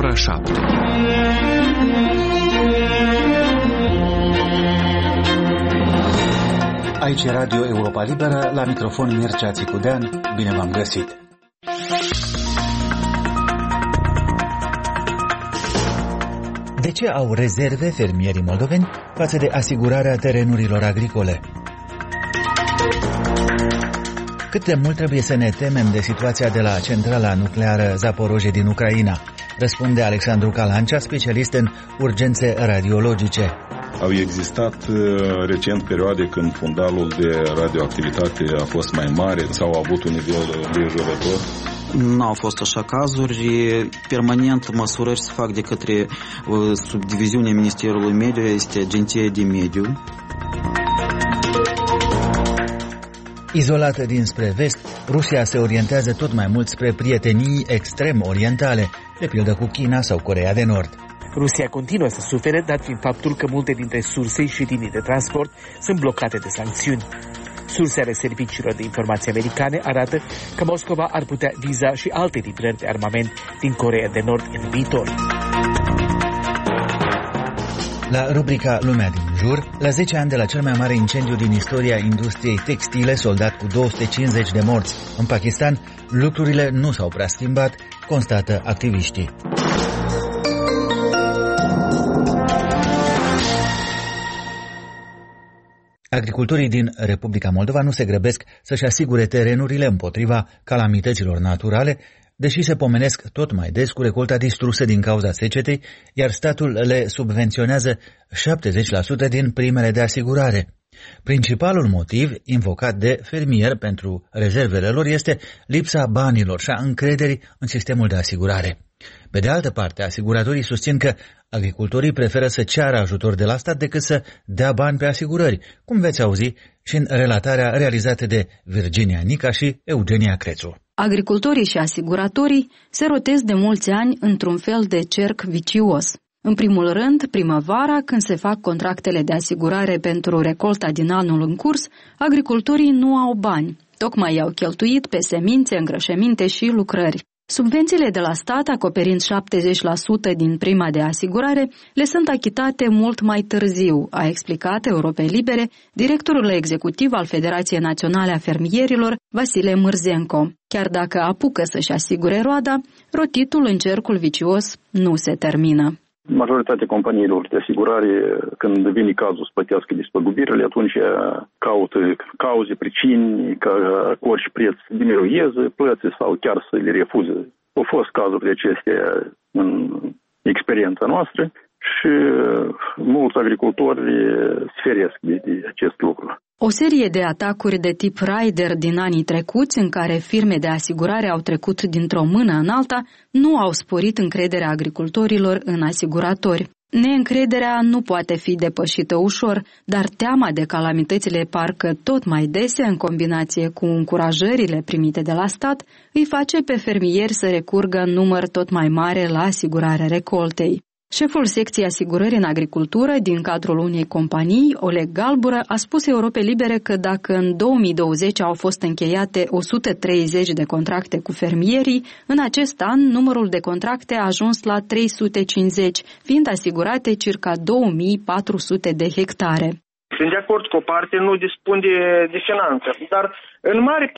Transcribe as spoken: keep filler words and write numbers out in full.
ora șapte. Aici e Radio Europa Liberă, la microfon Mircea Țicudean. Bine v-am găsit! De ce au rezerve fermierii moldoveni față de asigurarea terenurilor agricole? Cât de mult trebuie să ne temem de situația de la centrala nucleară Zaporozhye din Ucraina? Răspunde Alexandru Calancea, specialist în urgențe radiologice. Au existat recent perioade când fundalul de radioactivitate a fost mai mare sau a avut un nivel îngrijorător. Nu au fost așa cazuri. Permanent măsurări se fac de către subdiviziunea Ministerului Mediu, este Agenția de Mediu. Izolată dinspre vest, Rusia se orientează tot mai mult spre prietenii extrem orientale, de pildă cu China sau Coreea de Nord. Rusia continuă să sufere, dat fiind faptul că multe dintre surse și linii de transport sunt blocate de sancțiuni. Surse ale serviciilor de informații americane arată că Moscova ar putea viza și alte livrări de armament din Coreea de Nord în viitor. La rubrica Lumea din jur, la zece ani de la cel mai mare incendiu din istoria industriei textile, soldat cu două sute cincizeci de morți în Pakistan, lucrurile nu s-au prea schimbat, constată activiștii. Agricultorii din Republica Moldova nu se grăbesc să-și asigure terenurile împotriva calamităților naturale, deși se pomenesc tot mai des cu recolta distrusă din cauza secetei, iar statul le subvenționează șaptezeci la sută din primele de asigurare. Principalul motiv invocat de fermieri pentru rezervele lor este lipsa banilor și a încrederii în sistemul de asigurare. Pe de altă parte, asiguratorii susțin că agricultorii preferă să ceară ajutor de la stat decât să dea bani pe asigurări, cum veți auzi și în relatarea realizată de Virginia Nica și Eugenia Crețu. Agricultorii și asiguratorii se rotesc de mulți ani într-un fel de cerc vicios. În primul rând, primăvara, când se fac contractele de asigurare pentru recolta din anul în curs, agricultorii nu au bani. Tocmai i-au cheltuit pe semințe, îngrășăminte și lucrări. Subvențiile de la stat, acoperind șaptezeci la sută din prima de asigurare, le sunt achitate mult mai târziu, a explicat Europei Libere directorul executiv al Federației Naționale a Fermierilor, Vasile Mârzenco. Chiar dacă apucă să-și asigure roada, rotitul în cercul vicios nu se termină. Majoritatea companiilor de asigurare, când vine cazul să plătească despăgubirile, atunci caută cauze, pricini, ca cu orice preț diminueze plăți sau chiar să le refuze. Au fost cazuri de acestea în experiența noastră și mulți agricultori se feresc de, de acest lucru. O serie de atacuri de tip Raider din anii trecuți, în care firme de asigurare au trecut dintr-o mână în alta, nu au sporit încrederea agricultorilor în asiguratori. Neîncrederea nu poate fi depășită ușor, dar teama de calamitățile parcă tot mai dese, în combinație cu încurajările primite de la stat, îi face pe fermieri să recurgă în număr tot mai mare la asigurarea recoltei. Șeful secției asigurări în agricultură din cadrul unei companii, Oleg Galbură, a spus Europei Libere că dacă în două mii douăzeci au fost încheiate o sută treizeci de contracte cu fermierii, în acest an numărul de contracte a ajuns la trei sute cincizeci, fiind asigurate circa două mii patru sute de hectare. Sunt de acord că o parte nu dispune de, de finanțe, dar în mare